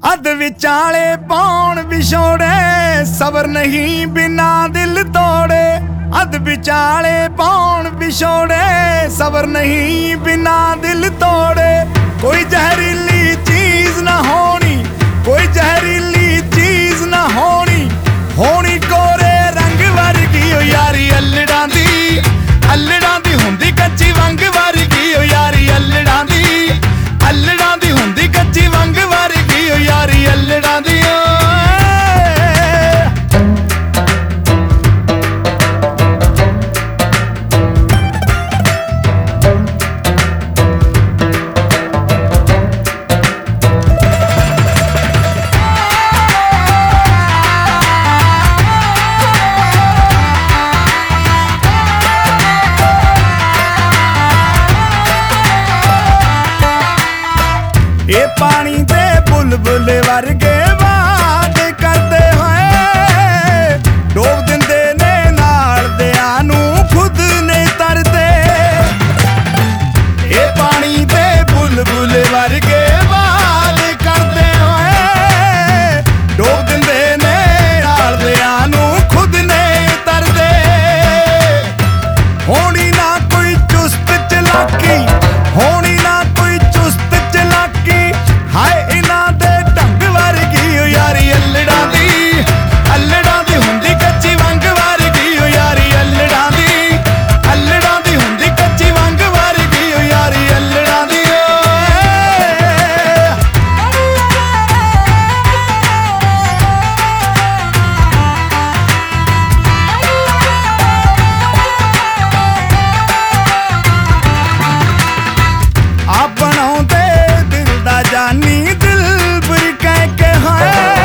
ਅੱਧ ਵਿਚਾਲੇ ਪਾਉਣ ਵਿਛੋੜੇ ਸਬਰ ਨਹੀਂ ਬਿਨਾ ਦਿਲ ਤੋੜੇ। ਅੱਧ ਵਿਚਾਲੇ ਪਾਉਣ ਵਿਛੋੜੇ ਸਬਰ ਨਹੀਂ ਬਿਨਾ ਦਿਲ ਤੋੜੇ। ਕੋਈ ਜ਼ਹਿਰੀਲੀ ਚੀਜ਼ ਨਾ ਹੋਣੀ, ਕੋਈ ਜ਼ਹਿਰੀਲੀ ਚੀਜ਼ ਨਾ ਹੋਣੀ, ਹੋਣੀ ਕੋਰੇ ਰੰਗ ਵਰਗੀ ਓ ਯਾਰੀ ਅਲੜਾਂ ਦੀ, ਅਲੜਾਂ ਦੀ ਹੁੰਦੀ ਕੱਚੀ ਵੰਗ ਵਰਗੀ ਓ ਯਾਰੀ ਅਲੜਾਂ ਦੀ, ਅਲੜਾਂ ਦੀ ਹੁੰਦੀ ਕੱਚੀ ਵੰਗ ਵਰਗੀ ਓ ਯਾਰੀ ਅਲੜਾਂ ਦੀ। ਇਹ ਪਾਣੀ ਦੇ ਬੁਲਬੁਲ ਵਰਗੇ ਬਾਤ ਕਰਦੇ ਹੋਏ ਡੋਬ ਦਿੰਦੇ ਨੇ ਨਾਲ ਦਿਆਂ ਨੂੰ ਖੁਦ ਨਹੀਂ ਤਰਦੇ। ਇਹ ਪਾਣੀ ਦੇ ਬੁਲਬੁਲ ਵਰਗੇ ਬਾਤ ਕਰਦੇ ਹੋਏ ਡੋਬ ਦਿੰਦੇ ਨੇ ਨਾਲ ਦਿਆਂ ਨੂੰ ਖੁਦ ਨਹੀਂ ਤਰਦੇ। ਹੋਣੀ ਨਾ ਕੋਈ ਚੁਸਤ ਚਲਾਕੀ, ਹੋਣੀ ਨਾ ਕੋਈ ਚੁਸਤ ਚਲਾਕੀ, ਹਾਏ ਇਹਨਾਂ ਦੇ ਢੰਗ ਵਰਗੀ ਓ ਯਾਰੀ ਅਲੜਾਂ ਦੀ, ਅਲੜਾਂ ਦੀ ਹੁੰਦੀ ਕੱਚੀ ਵੰਗ ਵਰਗੀ ਓ ਯਾਰੀ ਅਲੜਾਂ ਦੀ, ਅਲੜਾਂ ਦੀ ਹੁੰਦੀ ਕੱਚੀ ਵੰਗ ਵਰਗੀ ਓ ਯਾਰੀ ਅਲੜਾਂ ਦੀ। ਆਪਣੋਂ ਤੇ ਦਿਲ ਦਾ ਜਾਨੀ ਦਿਲਬਰ ਕਹਿ ਕੇ ਹੋਏ